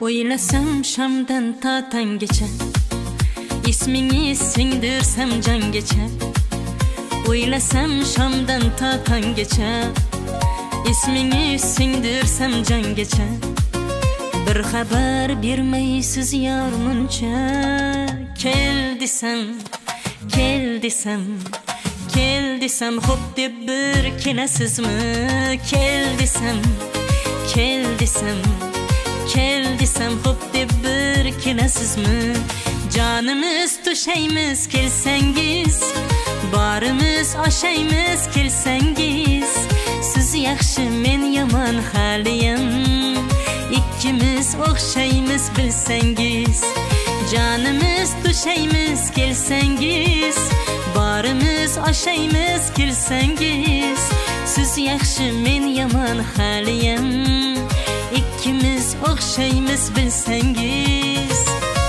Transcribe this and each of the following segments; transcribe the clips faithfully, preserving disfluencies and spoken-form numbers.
O'ylasam shamdan ta tangacha, ismingni singdirsam jangacha. O'ylasam shamdan ta tangacha, ismingni singdirsam jangacha. Bir xabar bermaysiz yor muncha. Kel desam, kel desam, kel desam hop deb bir kelasizmi? Kel desam, kel desam, kel desam hop deb bir kelasizmi? Canimiz to'shaymiz kelsangiz, barimiz oshaymiz kelsangiz. Siz yaxshi, men yomon haliyam, ikkimiz o'xshaymiz bilsangiz. Canimiz to'shaymiz kelsangiz, barimiz oshaymiz kelsangiz. Siz yaxshi, men yomon haliyam, ikkimiz o'xshaymiz bilsangiz.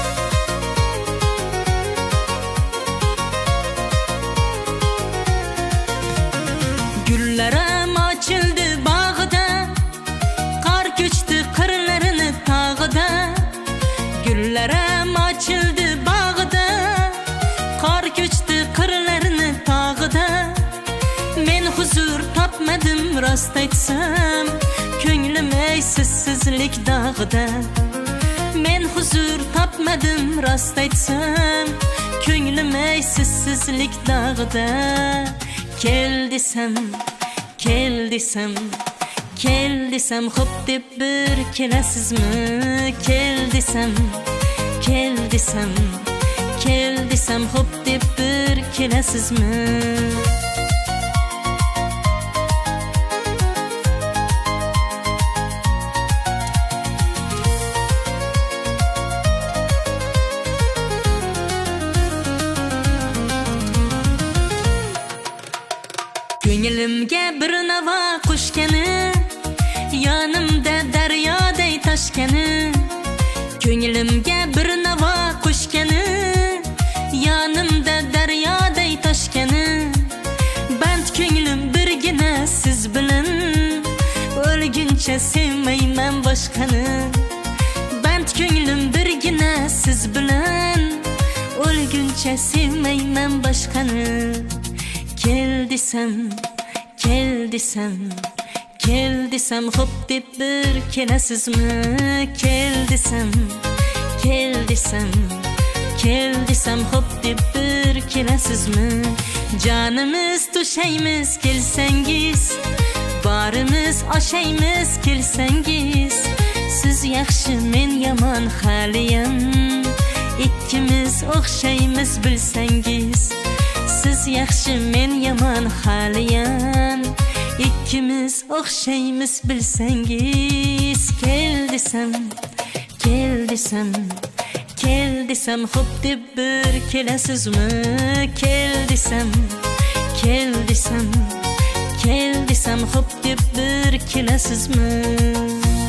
Gullarim ochildi bog'ida, qor ko'chdi qirlarini tog'ida. Gullarim ochildi bog'ida, qor ko'chdi qirlarini tog'ida. Men huzur topmadim rost aytsam, ko'nglim ey sizsizlik dog'ida. Men huzur topmadim rost aytsam, ko'nglim ey sizsizlik dog'ida. Kel desam, kel desam, kel desam hop deb bir kelasizmi? Kel desam, kel desam, kel desam hop deb bir kelasizmi? Ko'nglimga bir navo qo'shgani, yonimda daryoday toshgani. Ko'nglimga bir navo qo'shgani, yonimda daryoday toshgani. Band ko'nglim birgina siz bilan, o'lguncha sevmayman boshqani. Band ko'nglim birgina siz bilan, o'lguncha sevmayman boshqani. Kel desam, kel desam, kel desam hop deb bir kelasizmi? Kel desam, kel desam, kel desam hop deb bir kelasizmi? Canimiz to'shaymiz kelsangiz, barimiz oshaymiz kelsangiz. Siz yaxshi, men yomon haliyam, ikkimiz o'xshaymiz bilsangiz. Siz yaxshi, men yomon haliyam, ikkimiz o'xshaymiz bilsangiz. Kel desam, kel desam, kel desam hop deb bir kelasizmi? Kel desam, kel desam, kel desam hop deb bir kelasizmi?